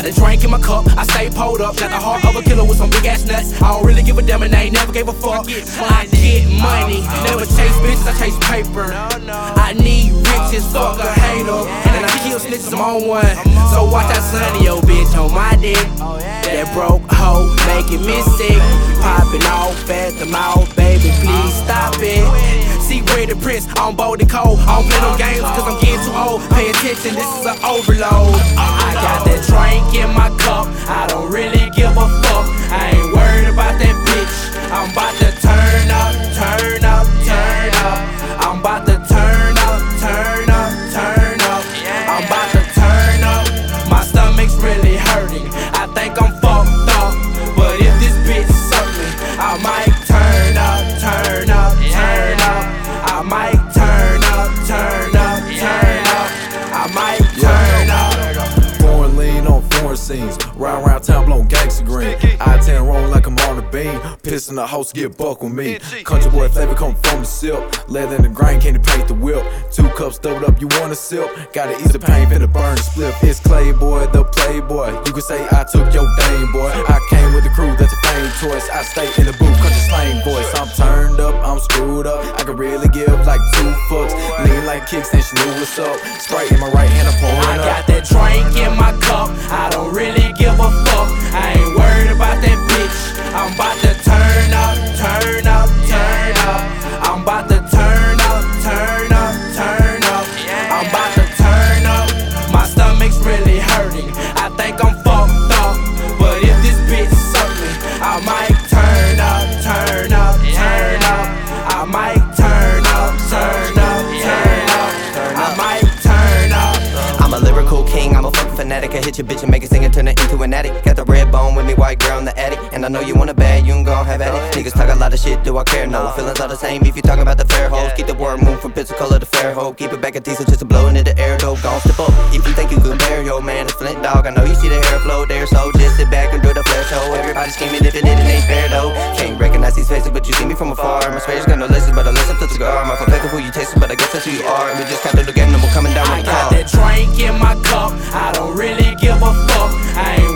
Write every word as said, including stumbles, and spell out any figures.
got a drink in my cup, I stay pulled up. Got the heart of a killer with some big ass nuts. I don't really give a damn and I ain't never gave a fuck. I get money, never chase bitches, I chase paper. I need riches, fuck a hater. And then I kill snitches, I'm on one. So watch out, sonny, yo bitch on my dick. That broke hoe making me sick. Popping off at the mouth, baby, please stop it. See Ray the Prince, I'm bold and cold. I don't play no games cause I'm getting too old. Pay attention, this is an overload. I got that drink in my cup, I don't really give a fuck. I ain't worried about that bitch. I'm about to turn up, turn up, turn up. I'm about to turn up, turn up, turn up. I'm about to turn up. My stomach's really hurting. I think I'm fucked up. But if this bitch suck me, I might turn up, turn up, turn up. I might turn up, turn up, turn up. I might turn up. Foreign lean on foreign scenes. Round round town blowing gangsta green. I ten rolling like I'm on the beam. Pissing the house, get buck with me. Country boy flavor come from the silk. Leather in the grind, can't paint the whip. Two cups doubled up, you want a sip. Gotta ease the pain, finna burn the split. It's Playboy, the playboy. You can say I took your thing, boy. I came with the crew, that's a fame choice. I stay in the booth, country slang voice. I'm turned up, I'm screwed up. I can really give like two fucks. Lean like kicks, and she knew what's up. Sprite in my right hand, I'm pouring up. I got that drink in my cup, I don't really give a fuck. I ain't worried about that bitch. I'm about to turn up, turn up, turn up. I'm about to turn up, turn up, turn up. I'm about to turn up. My stomach's really hurting. I think I'm fucked up. But if this bitch suck me, I might turn up, turn up, turn up. I might turn up, turn up, turn up. I might turn up. I'm a lyrical king, I'm a fucking fanatic. I hit your bitch and make it sing and turn it into an addict. Got the red bone with me, white girl in the attic. And I know you want a bad, you can go have at it. Niggas talk a lot of shit, do I care? No, feelings are the same if you talking about the fair hoes. Keep the word move from Pensacola to fair hoe. Keep it back at diesel just to blow into the air, dope. Gon' step up if you think you can bear, yo man, it's Flint dog. I know you see the airflow there, so just sit back and do the flash show. Everybody scheming if it did, it ain't fair though. Can't recognize these faces, but you see me from afar. My space got no lessons, but I listen to the cigar. My perfect who you tasting, but I guess that's who you are. We just captured the game, and we're coming down with I the got car. that drink in my cup, I don't really give a fuck. I ain't